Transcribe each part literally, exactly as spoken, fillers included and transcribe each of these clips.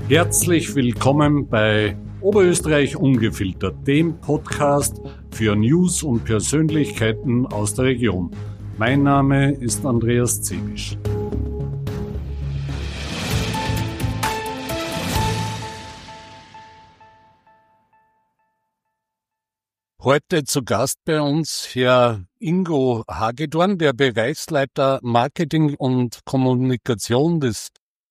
Herzlich willkommen bei Oberösterreich Ungefiltert, dem Podcast für News und Persönlichkeiten aus der Region. Mein Name ist Andreas Zebisch. Heute zu Gast bei uns Herr Ingo Hagedorn, der Bereichsleiter Marketing und Kommunikation des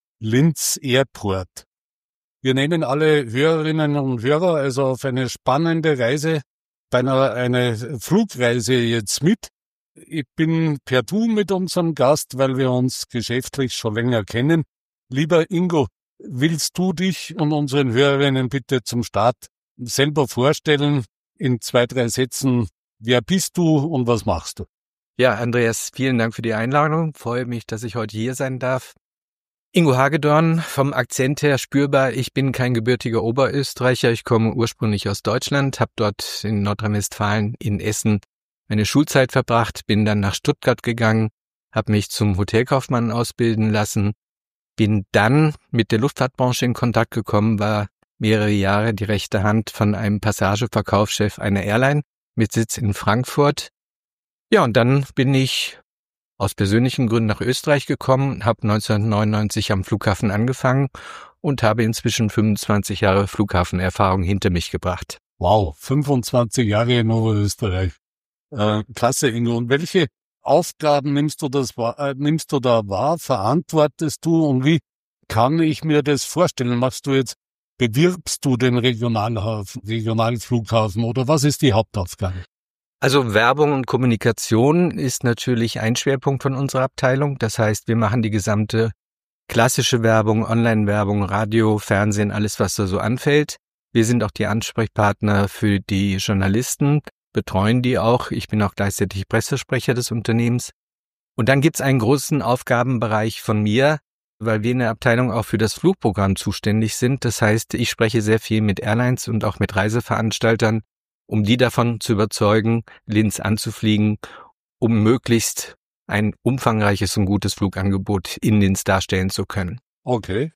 Linz Airport. Wir nehmen alle Hörerinnen und Hörer also auf eine spannende Reise, bei einer eine Flugreise jetzt mit. Ich bin per Du mit unserem Gast, weil wir uns geschäftlich schon länger kennen. Lieber Ingo, willst du dich und unseren Hörerinnen bitte zum Start selber vorstellen? In zwei, drei Sätzen, wer bist du und was machst du? Ja, Andreas, vielen Dank für die Einladung. Freue mich, dass ich heute hier sein darf. Ingo Hagedorn, vom Akzent her spürbar, ich bin kein gebürtiger Oberösterreicher. Ich komme ursprünglich aus Deutschland, habe dort in Nordrhein-Westfalen in Essen meine Schulzeit verbracht, bin dann nach Stuttgart gegangen, habe mich zum Hotelkaufmann ausbilden lassen, bin dann mit der Luftfahrtbranche in Kontakt gekommen, war mehrere Jahre die rechte Hand von einem Passageverkaufschef einer Airline mit Sitz in Frankfurt. Ja, und dann bin ich aus persönlichen Gründen nach Österreich gekommen, habe neunzehnhundertneunundneunzig am Flughafen angefangen und habe inzwischen fünfundzwanzig Jahre Flughafenerfahrung hinter mich gebracht. Wow, fünfundzwanzig Jahre in Oberösterreich. Äh, klasse, Ingo. Und welche Aufgaben nimmst du, das, äh, nimmst du da wahr, verantwortest du und wie kann ich mir das vorstellen? Machst du jetzt Bewirbst du den Regionalhafen, Regionalflughafen oder was ist die Hauptaufgabe? Also Werbung und Kommunikation ist natürlich ein Schwerpunkt von unserer Abteilung. Das heißt, wir machen die gesamte klassische Werbung, Online-Werbung, Radio, Fernsehen, alles was da so anfällt. Wir sind auch die Ansprechpartner für die Journalisten, betreuen die auch. Ich bin auch gleichzeitig Pressesprecher des Unternehmens. Und dann gibt's einen großen Aufgabenbereich von mir, weil wir in der Abteilung auch für das Flugprogramm zuständig sind. Das heißt, ich spreche sehr viel mit Airlines und auch mit Reiseveranstaltern, um die davon zu überzeugen, Linz anzufliegen, um möglichst ein umfangreiches und gutes Flugangebot in Linz darstellen zu können. Okay.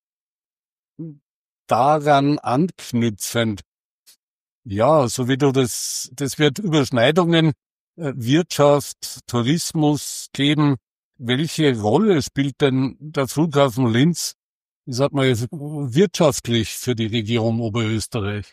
Daran anknüpfend, ja, so wie du das, das wird Überschneidungen, Wirtschaft, Tourismus geben. Welche Rolle spielt denn der Flughafen Linz, ich sag mal, wirtschaftlich für die Region Oberösterreich?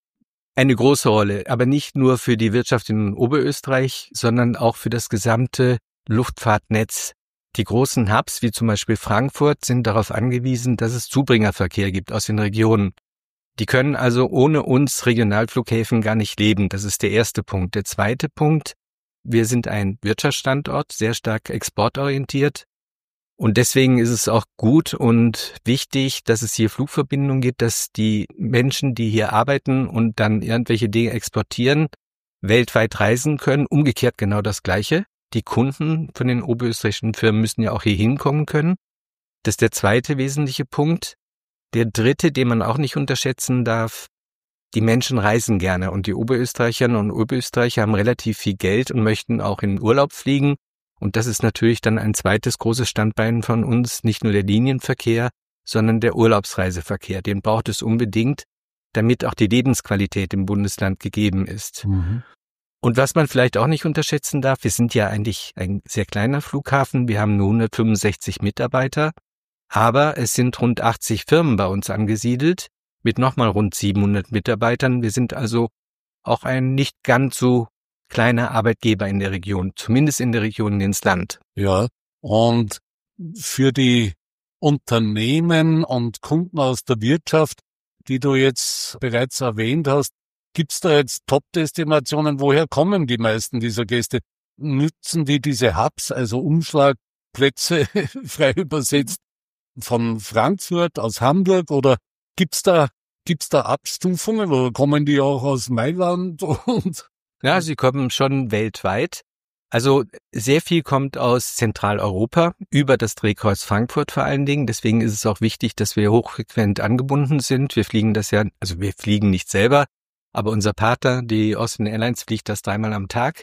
Eine große Rolle, aber nicht nur für die Wirtschaft in Oberösterreich, sondern auch für das gesamte Luftfahrtnetz. Die großen Hubs, wie zum Beispiel Frankfurt, sind darauf angewiesen, dass es Zubringerverkehr gibt aus den Regionen. Die können also ohne uns Regionalflughäfen gar nicht leben. Das ist der erste Punkt. Der zweite Punkt: Wir sind ein Wirtschaftsstandort, sehr stark exportorientiert und deswegen ist es auch gut und wichtig, dass es hier Flugverbindungen gibt, dass die Menschen, die hier arbeiten und dann irgendwelche Dinge exportieren, weltweit reisen können. Umgekehrt genau das Gleiche. Die Kunden von den oberösterreichischen Firmen müssen ja auch hier hinkommen können. Das ist der zweite wesentliche Punkt. Der dritte, den man auch nicht unterschätzen darf: Die Menschen reisen gerne und die Oberösterreicherinnen und Oberösterreicher haben relativ viel Geld und möchten auch in Urlaub fliegen. Und das ist natürlich dann ein zweites großes Standbein von uns, nicht nur der Linienverkehr, sondern der Urlaubsreiseverkehr. Den braucht es unbedingt, damit auch die Lebensqualität im Bundesland gegeben ist. Mhm. Und was man vielleicht auch nicht unterschätzen darf, wir sind ja eigentlich ein sehr kleiner Flughafen, wir haben nur hundertfünfundsechzig Mitarbeiter, aber es sind rund achtzig Firmen bei uns angesiedelt, mit nochmal rund siebenhundert Mitarbeitern. Wir sind also auch ein nicht ganz so kleiner Arbeitgeber in der Region, zumindest in der Region Linz-Land. Ja, und für die Unternehmen und Kunden aus der Wirtschaft, die du jetzt bereits erwähnt hast, gibt's da jetzt Top-Destinationen? Woher kommen die meisten dieser Gäste? Nützen die diese Hubs, also Umschlagplätze, frei übersetzt, von Frankfurt, aus Hamburg, oder gibt's da Gibt's da Abstufungen oder kommen die auch aus Mailand? Und ja, sie kommen schon weltweit. Also sehr viel kommt aus Zentraleuropa, über das Drehkreuz Frankfurt vor allen Dingen. Deswegen ist es auch wichtig, dass wir hochfrequent angebunden sind. Wir fliegen das ja, also wir fliegen nicht selber, aber unser Partner, die Austrian Airlines, fliegt das dreimal am Tag.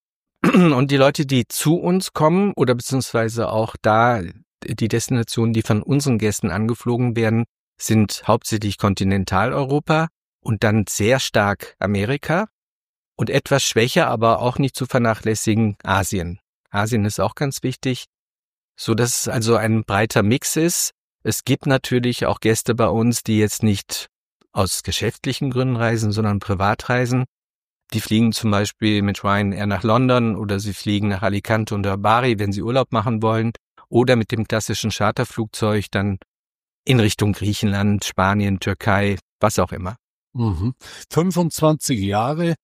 Und die Leute, die zu uns kommen oder beziehungsweise auch da die Destinationen, die von unseren Gästen angeflogen werden, sind hauptsächlich Kontinentaleuropa und dann sehr stark Amerika und etwas schwächer, aber auch nicht zu vernachlässigen Asien. Asien ist auch ganz wichtig, so dass es also ein breiter Mix ist. Es gibt natürlich auch Gäste bei uns, die jetzt nicht aus geschäftlichen Gründen reisen, sondern privat reisen. Die fliegen zum Beispiel mit Ryanair nach London oder sie fliegen nach Alicante oder Bari, wenn sie Urlaub machen wollen, oder mit dem klassischen Charterflugzeug dann in Richtung Griechenland, Spanien, Türkei, was auch immer. Mhm. fünfundzwanzig Jahre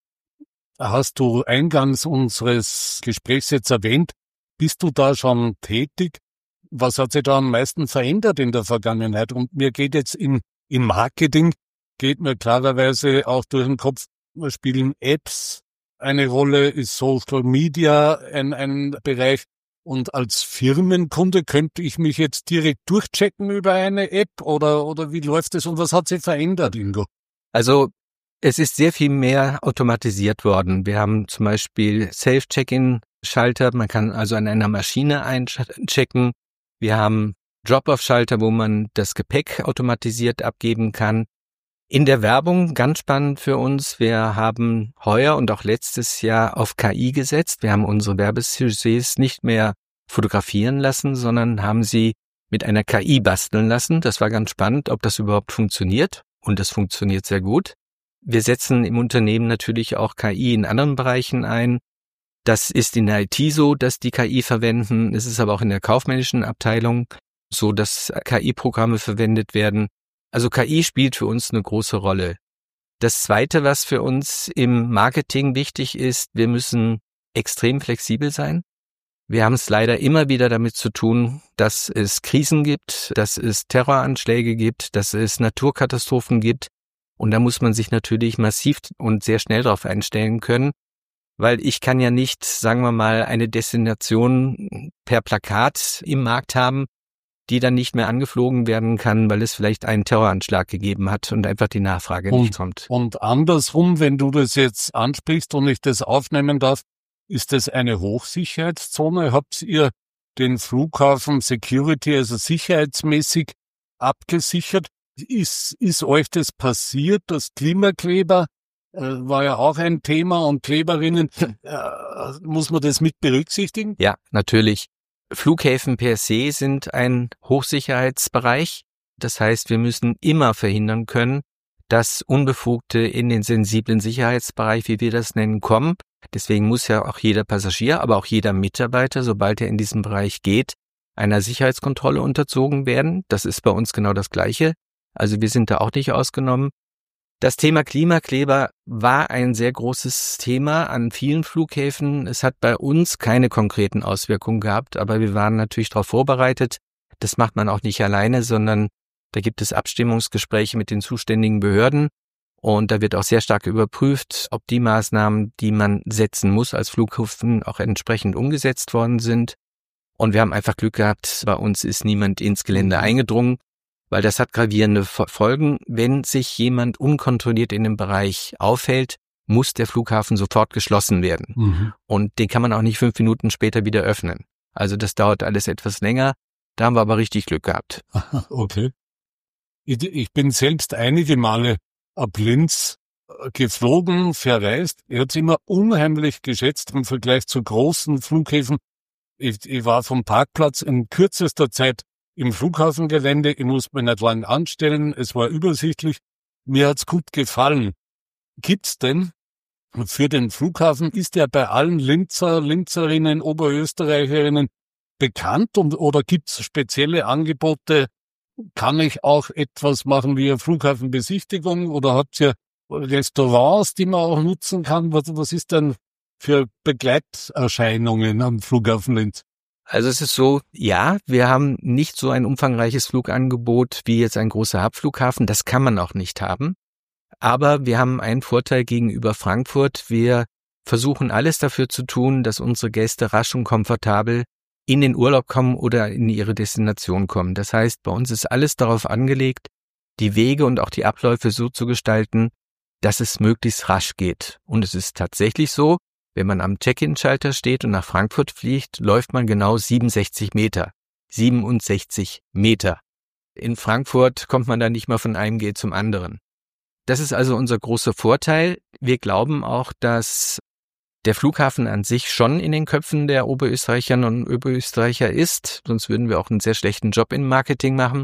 hast du eingangs unseres Gesprächs jetzt erwähnt. Bist du da schon tätig? Was hat sich da am meisten verändert in der Vergangenheit? Und mir geht jetzt in, im Marketing, geht mir klarerweise auch durch den Kopf, spielen Apps eine Rolle, ist Social Media ein, ein Bereich. Und als Firmenkunde könnte ich mich jetzt direkt durchchecken über eine App oder, oder wie läuft es und was hat sich verändert, Ingo? Also es ist sehr viel mehr automatisiert worden. Wir haben zum Beispiel Self-Check-In-Schalter, man kann also an einer Maschine einchecken. Wir haben Drop-Off-Schalter, wo man das Gepäck automatisiert abgeben kann. In der Werbung, ganz spannend für uns, wir haben heuer und auch letztes Jahr auf K I gesetzt. Wir haben unsere Werbesujets nicht mehr fotografieren lassen, sondern haben sie mit einer K I basteln lassen. Das war ganz spannend, ob das überhaupt funktioniert. Und das funktioniert sehr gut. Wir setzen im Unternehmen natürlich auch K I in anderen Bereichen ein. Das ist in der I T so, dass die K I verwenden. Es ist aber auch in der kaufmännischen Abteilung so, dass K I-Programme verwendet werden. Also K I spielt für uns eine große Rolle. Das Zweite, was für uns im Marketing wichtig ist, wir müssen extrem flexibel sein. Wir haben es leider immer wieder damit zu tun, dass es Krisen gibt, dass es Terroranschläge gibt, dass es Naturkatastrophen gibt. Und da muss man sich natürlich massiv und sehr schnell darauf einstellen können, weil ich kann ja nicht, sagen wir mal, eine Destination per Plakat im Markt haben, die dann nicht mehr angeflogen werden kann, weil es vielleicht einen Terroranschlag gegeben hat und einfach die Nachfrage und, nicht kommt. Und andersrum, wenn du das jetzt ansprichst und ich das aufnehmen darf, ist das eine Hochsicherheitszone? Habt ihr den Flughafen Security, also sicherheitsmäßig abgesichert? Ist, ist euch das passiert, dass Klimakleber, äh, war ja auch ein Thema und Kleberinnen, äh, muss man das mit berücksichtigen? Ja, natürlich. Flughäfen per se sind ein Hochsicherheitsbereich. Das heißt, wir müssen immer verhindern können, dass Unbefugte in den sensiblen Sicherheitsbereich, wie wir das nennen, kommen. Deswegen muss ja auch jeder Passagier, aber auch jeder Mitarbeiter, sobald er in diesen Bereich geht, einer Sicherheitskontrolle unterzogen werden. Das ist bei uns genau das Gleiche. Also wir sind da auch nicht ausgenommen. Das Thema Klimakleber war ein sehr großes Thema an vielen Flughäfen. Es hat bei uns keine konkreten Auswirkungen gehabt, aber wir waren natürlich darauf vorbereitet. Das macht man auch nicht alleine, sondern da gibt es Abstimmungsgespräche mit den zuständigen Behörden und da wird auch sehr stark überprüft, ob die Maßnahmen, die man setzen muss als Flughafen, auch entsprechend umgesetzt worden sind. Und wir haben einfach Glück gehabt, bei uns ist niemand ins Gelände eingedrungen. Weil das hat gravierende Folgen. Wenn sich jemand unkontrolliert in dem Bereich aufhält, muss der Flughafen sofort geschlossen werden. Mhm. Und den kann man auch nicht fünf Minuten später wieder öffnen. Also das dauert alles etwas länger. Da haben wir aber richtig Glück gehabt. Okay. Ich, ich bin selbst einige Male ab Linz geflogen, verreist. Ich habe es immer unheimlich geschätzt im Vergleich zu großen Flughäfen. Ich, ich war vom Parkplatz in kürzester Zeit im Flughafengelände, ich muss mich nicht lang anstellen, es war übersichtlich, mir hat's gut gefallen. Gibt's denn für den Flughafen, ist der bei allen Linzer, Linzerinnen, Oberösterreicherinnen bekannt und, oder gibt's spezielle Angebote? Kann ich auch etwas machen wie eine Flughafenbesichtigung oder habt ihr Restaurants, die man auch nutzen kann? Was, was ist denn für Begleiterscheinungen am Flughafen Linz? Also es ist so, ja, wir haben nicht so ein umfangreiches Flugangebot wie jetzt ein großer Hubflughafen. Das kann man auch nicht haben. Aber wir haben einen Vorteil gegenüber Frankfurt. Wir versuchen alles dafür zu tun, dass unsere Gäste rasch und komfortabel in den Urlaub kommen oder in ihre Destination kommen. Das heißt, bei uns ist alles darauf angelegt, die Wege und auch die Abläufe so zu gestalten, dass es möglichst rasch geht. Und es ist tatsächlich so, wenn man am Check-in-Schalter steht und nach Frankfurt fliegt, läuft man genau siebenundsechzig Meter. siebenundsechzig Meter. In Frankfurt kommt man dann nicht mal von einem Gate zum anderen. Das ist also unser großer Vorteil. Wir glauben auch, dass der Flughafen an sich schon in den Köpfen der Oberösterreicherinnen und Oberösterreicher ist, sonst würden wir auch einen sehr schlechten Job im Marketing machen.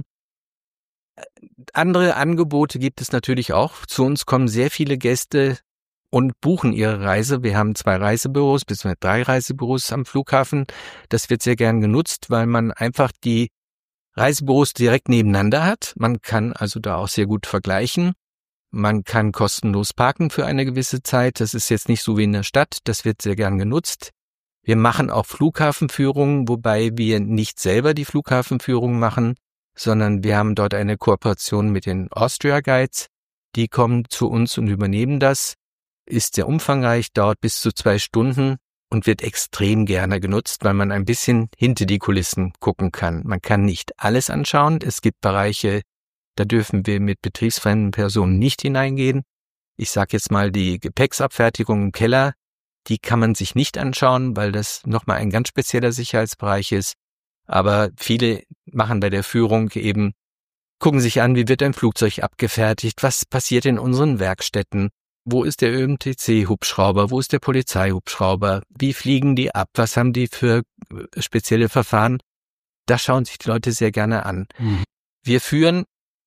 Andere Angebote gibt es natürlich auch. Zu uns kommen sehr viele Gäste und buchen ihre Reise. Wir haben zwei Reisebüros, bzw. drei Reisebüros am Flughafen. Das wird sehr gern genutzt, weil man einfach die Reisebüros direkt nebeneinander hat. Man kann also da auch sehr gut vergleichen. Man kann kostenlos parken für eine gewisse Zeit. Das ist jetzt nicht so wie in der Stadt. Das wird sehr gern genutzt. Wir machen auch Flughafenführungen, wobei wir nicht selber die Flughafenführung machen, sondern wir haben dort eine Kooperation mit den Austria Guides. Die kommen zu uns und übernehmen das. Ist sehr umfangreich, dauert bis zu zwei Stunden und wird extrem gerne genutzt, weil man ein bisschen hinter die Kulissen gucken kann. Man kann nicht alles anschauen. Es gibt Bereiche, da dürfen wir mit betriebsfremden Personen nicht hineingehen. Ich sage jetzt mal die Gepäcksabfertigung im Keller, die kann man sich nicht anschauen, weil das nochmal ein ganz spezieller Sicherheitsbereich ist. Aber viele machen bei der Führung eben, gucken sich an, wie wird ein Flugzeug abgefertigt, was passiert in unseren Werkstätten, wo ist der Ö M T C-Hubschrauber, wo ist der Polizeihubschrauber, wie fliegen die ab, was haben die für spezielle Verfahren. Das schauen sich die Leute sehr gerne an. Mhm. Wir führen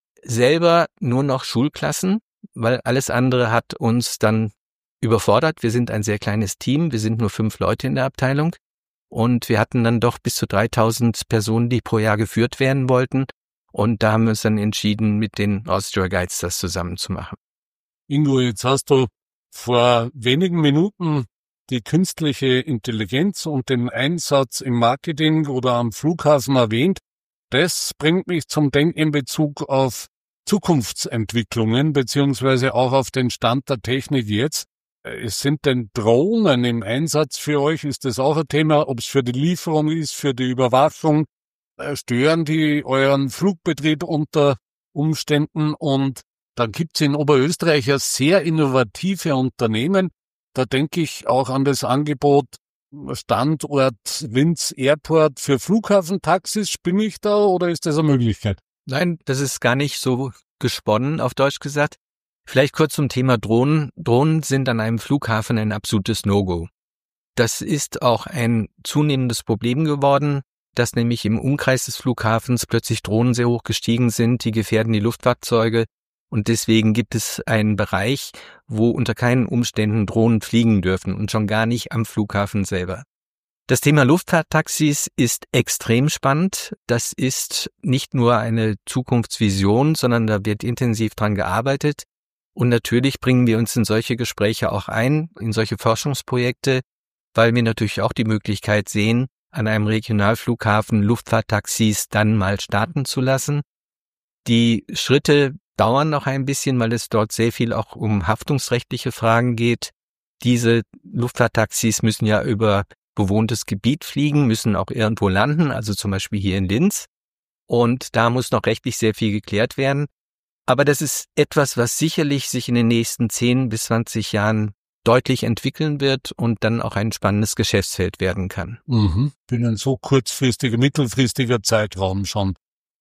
selber nur noch Schulklassen, weil alles andere hat uns dann überfordert. Wir sind ein sehr kleines Team, wir sind nur fünf Leute in der Abteilung und wir hatten dann doch bis zu dreitausend Personen, die pro Jahr geführt werden wollten und da haben wir uns dann entschieden, mit den Austria Guides das zusammen zu machen. Ingo, jetzt hast du vor wenigen Minuten die künstliche Intelligenz und den Einsatz im Marketing oder am Flughafen erwähnt. Das bringt mich zum Denken in Bezug auf Zukunftsentwicklungen beziehungsweise auch auf den Stand der Technik jetzt. Es sind denn Drohnen im Einsatz für euch? Ist das auch ein Thema, ob es für die Lieferung ist, für die Überwachung? Stören die euren Flugbetrieb unter Umständen? Und dann gibt es in Oberösterreich ja sehr innovative Unternehmen. Da denke ich auch an das Angebot Standort Linz Airport für Flughafentaxis. Spinne ich da oder ist das eine Möglichkeit? Nein, das ist gar nicht so gesponnen, auf Deutsch gesagt. Vielleicht kurz zum Thema Drohnen. Drohnen sind an einem Flughafen ein absolutes No-Go. Das ist auch ein zunehmendes Problem geworden, dass nämlich im Umkreis des Flughafens plötzlich Drohnen sehr hoch gestiegen sind, die gefährden die Luftfahrzeuge. Und deswegen gibt es einen Bereich, wo unter keinen Umständen Drohnen fliegen dürfen und schon gar nicht am Flughafen selber. Das Thema Luftfahrttaxis ist extrem spannend. Das ist nicht nur eine Zukunftsvision, sondern da wird intensiv dran gearbeitet. Und natürlich bringen wir uns in solche Gespräche auch ein, in solche Forschungsprojekte, weil wir natürlich auch die Möglichkeit sehen, an einem Regionalflughafen Luftfahrttaxis dann mal starten zu lassen. Die Schritte dauern noch ein bisschen, weil es dort sehr viel auch um haftungsrechtliche Fragen geht. Diese Luftfahrttaxis müssen ja über bewohntes Gebiet fliegen, müssen auch irgendwo landen, also zum Beispiel hier in Linz. Und da muss noch rechtlich sehr viel geklärt werden. Aber das ist etwas, was sicherlich sich in den nächsten zehn bis zwanzig Jahren deutlich entwickeln wird und dann auch ein spannendes Geschäftsfeld werden kann. Mhm. In ein so kurzfristiger, mittelfristiger Zeitraum schon.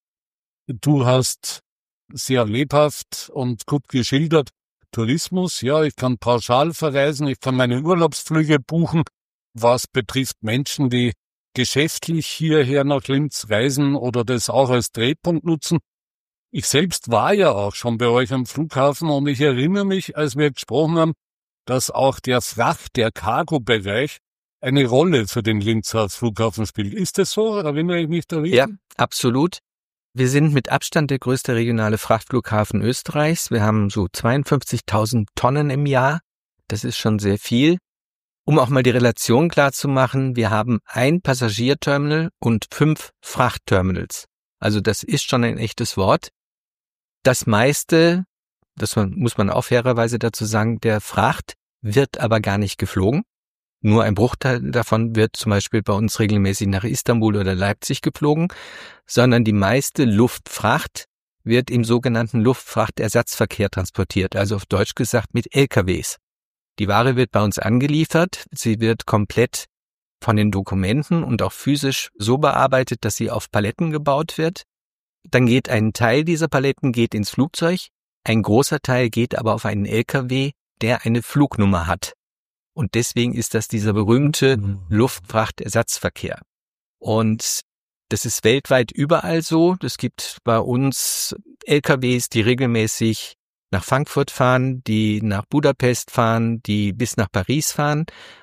Du hast sehr lebhaft und gut geschildert Tourismus. Ja, ich kann pauschal verreisen, ich kann meine Urlaubsflüge buchen. Was betrifft Menschen, die geschäftlich hierher nach Linz reisen oder das auch als Drehpunkt nutzen. Ich selbst war ja auch schon bei euch am Flughafen und ich erinnere mich, als wir gesprochen haben, dass auch der Fracht-, der Cargo-Bereich eine Rolle für den Linzer Flughafen spielt. Ist das so? Erinnere ich mich da richtig? Ja, absolut. Wir sind mit Abstand der größte regionale Frachtflughafen Österreichs. Wir haben so zweiundfünfzigtausend Tonnen im Jahr. Das ist schon sehr viel. Um auch mal die Relation klar zu machen, wir haben ein Passagierterminal und fünf Frachtterminals. Also das ist schon ein echtes Wort. Das meiste, das muss man auch fairerweise dazu sagen, der Fracht wird aber gar nicht geflogen. Nur ein Bruchteil davon wird zum Beispiel bei uns regelmäßig nach Istanbul oder Leipzig geflogen, sondern die meiste Luftfracht wird im sogenannten Luftfrachtersatzverkehr transportiert, also auf Deutsch gesagt mit L K Ws. Die Ware wird bei uns angeliefert, sie wird komplett von den Dokumenten und auch physisch so bearbeitet, dass sie auf Paletten gebaut wird. dann geht ein Teil dieser Paletten geht ins Flugzeug, ein großer Teil geht aber auf einen L K W, der eine Flugnummer hat. Und deswegen ist das dieser berühmte Luftfrachtersatzverkehr. Und das ist weltweit überall so. Es gibt bei uns L K Ws, die regelmäßig nach Frankfurt fahren, die nach Budapest fahren, die bis nach Paris fahren.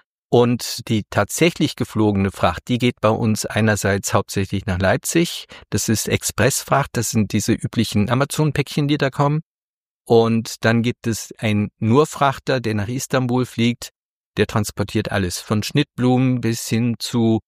Und die tatsächlich geflogene Fracht, die geht bei uns einerseits hauptsächlich nach Leipzig. Das ist Expressfracht, das sind diese üblichen Amazon-Päckchen, die da kommen. Und dann gibt es einen Nurfrachter, der nach Istanbul fliegt. Der transportiert alles, von Schnittblumen bis hin zu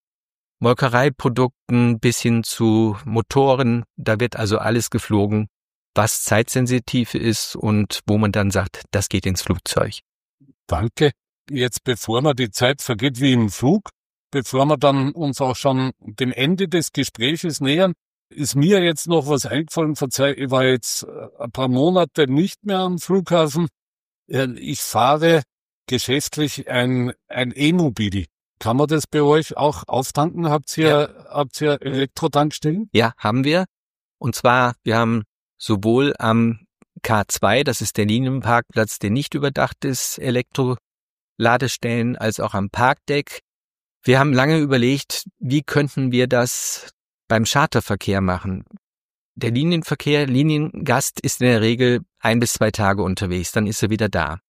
Molkereiprodukten, bis hin zu Motoren. Da wird also alles geflogen, was zeitsensitiv ist und wo man dann sagt, das geht ins Flugzeug. Danke. Jetzt, bevor man die Zeit vergeht wie im Flug, bevor wir dann uns auch schon dem Ende des Gespräches nähern, ist mir jetzt noch was eingefallen. Verzeih, ich war jetzt ein paar Monate nicht mehr am Flughafen. Ich fahre geschäftlich ein, ein E-Mobil. Kann man das bei euch auch auftanken? Habt ihr, ja. habt ihr Elektrotankstellen? Ja, haben wir. Und zwar, wir haben sowohl am K zwei, das ist der Linienparkplatz, der nicht überdacht ist, Elektroladestellen, als auch am Parkdeck. Wir haben lange überlegt, wie könnten wir das beim Charterverkehr machen. Der Linienverkehr, Liniengast ist in der Regel ein bis zwei Tage unterwegs, dann ist er wieder da.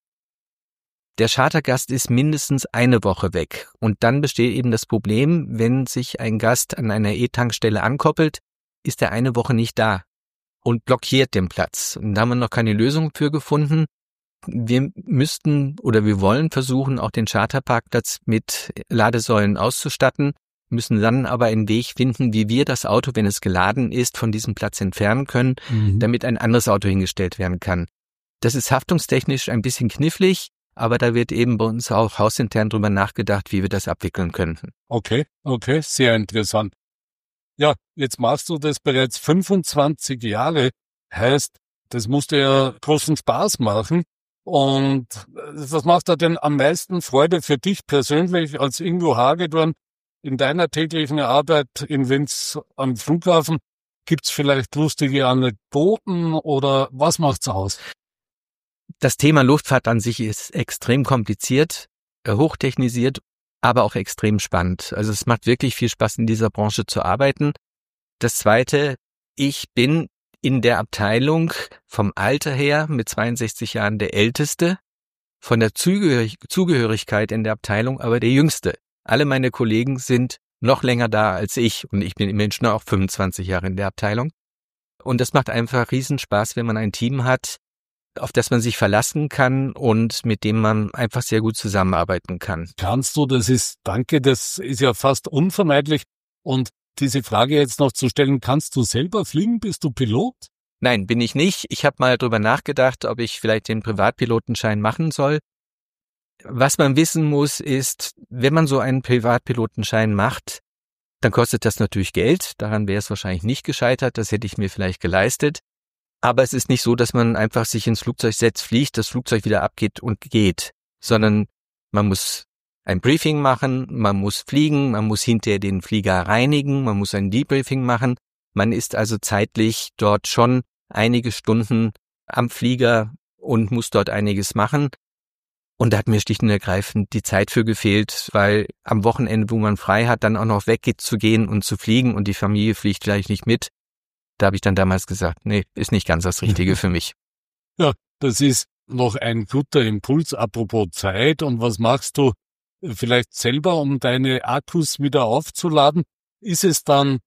Der Chartergast ist mindestens eine Woche weg und dann besteht eben das Problem, wenn sich ein Gast an einer E-Tankstelle ankoppelt, ist er eine Woche nicht da und blockiert den Platz. Und da haben wir noch keine Lösung für gefunden. Wir müssten oder wir wollen versuchen, auch den Charterparkplatz mit Ladesäulen auszustatten, müssen dann aber einen Weg finden, wie wir das Auto, wenn es geladen ist, von diesem Platz entfernen können, mhm. damit ein anderes Auto hingestellt werden kann. Das ist haftungstechnisch ein bisschen knifflig, aber da wird eben bei uns auch hausintern drüber nachgedacht, wie wir das abwickeln könnten. Okay, okay, sehr interessant. Ja, jetzt machst du das bereits fünfundzwanzig Jahre, heißt, das musste ja großen Spaß machen. Und was macht da denn am meisten Freude für dich persönlich als Ingo Hagedorn in deiner täglichen Arbeit in Linz am Flughafen? Gibt's vielleicht lustige Anekdoten oder was macht's aus? Das Thema Luftfahrt an sich ist extrem kompliziert, hochtechnisiert, aber auch extrem spannend. Also es macht wirklich viel Spaß, in dieser Branche zu arbeiten. Das Zweite, ich bin in der Abteilung vom Alter her mit zweiundsechzig Jahren der Älteste, von der Zugehörigkeit in der Abteilung aber der Jüngste. Alle meine Kollegen sind noch länger da als ich und ich bin immerhin schon auch fünfundzwanzig Jahre in der Abteilung. Und das macht einfach Riesenspaß, wenn man ein Team hat, auf das man sich verlassen kann und mit dem man einfach sehr gut zusammenarbeiten kann. Kannst du, das ist, danke, das ist ja fast unvermeidlich. Und diese Frage jetzt noch zu stellen, kannst du selber fliegen? Bist du Pilot? Nein, bin ich nicht. Ich habe mal drüber nachgedacht, ob ich vielleicht den Privatpilotenschein machen soll. Was man wissen muss, ist, wenn man so einen Privatpilotenschein macht, dann kostet das natürlich Geld. Daran wäre es wahrscheinlich nicht gescheitert. Das hätte ich mir vielleicht geleistet. Aber es ist nicht so, dass man einfach sich ins Flugzeug setzt, fliegt, das Flugzeug wieder abgeht und geht, sondern man muss ein Briefing machen, man muss fliegen, man muss hinterher den Flieger reinigen, man muss ein Debriefing machen. Man ist also zeitlich dort schon einige Stunden am Flieger und muss dort einiges machen. Und da hat mir schlicht und ergreifend die Zeit für gefehlt, weil am Wochenende, wo man frei hat, dann auch noch weggeht zu gehen und zu fliegen und die Familie fliegt vielleicht nicht mit. Da habe ich dann damals gesagt, nee, ist nicht ganz das Richtige für mich. Ja, das ist noch ein guter Impuls, apropos Zeit. Und was machst du vielleicht selber, um deine Akkus wieder aufzuladen? Ist es dann,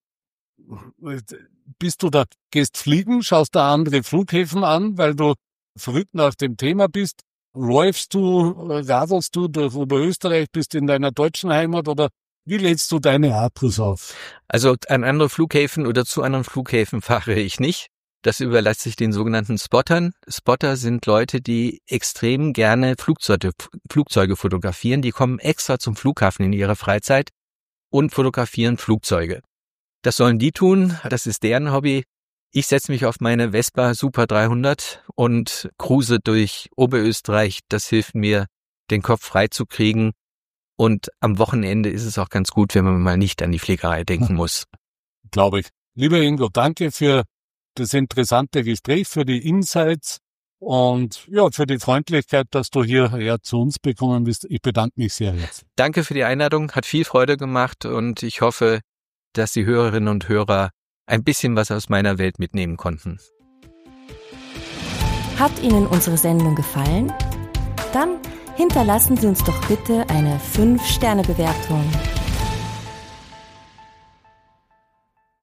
bist du da, gehst fliegen, schaust da andere Flughäfen an, weil du verrückt nach dem Thema bist? Läufst du, radelst du durch Oberösterreich, bist in deiner deutschen Heimat oder wie lädst du deine Akkus auf? Also an andere Flughäfen oder zu anderen Flughäfen fahre ich nicht. Das überlasse ich den sogenannten Spottern. Spotter sind Leute, die extrem gerne Flugzeuge, Flugzeuge fotografieren. Die kommen extra zum Flughafen in ihrer Freizeit und fotografieren Flugzeuge. Das sollen die tun, das ist deren Hobby. Ich setze mich auf meine Vespa Super dreihundert und cruise durch Oberösterreich. Das hilft mir, den Kopf frei zu kriegen. Und am Wochenende ist es auch ganz gut, wenn man mal nicht an die Fliegerei denken muss. Glaube ich. Lieber Ingo, danke für das interessante Gespräch, für die Insights und ja, für die Freundlichkeit, dass du hierher zu uns gekommen bist. Ich bedanke mich sehr herzlich. Danke für die Einladung, hat viel Freude gemacht und ich hoffe, dass die Hörerinnen und Hörer ein bisschen was aus meiner Welt mitnehmen konnten. Hat Ihnen unsere Sendung gefallen? Dann hinterlassen Sie uns doch bitte eine fünf Sterne Bewertung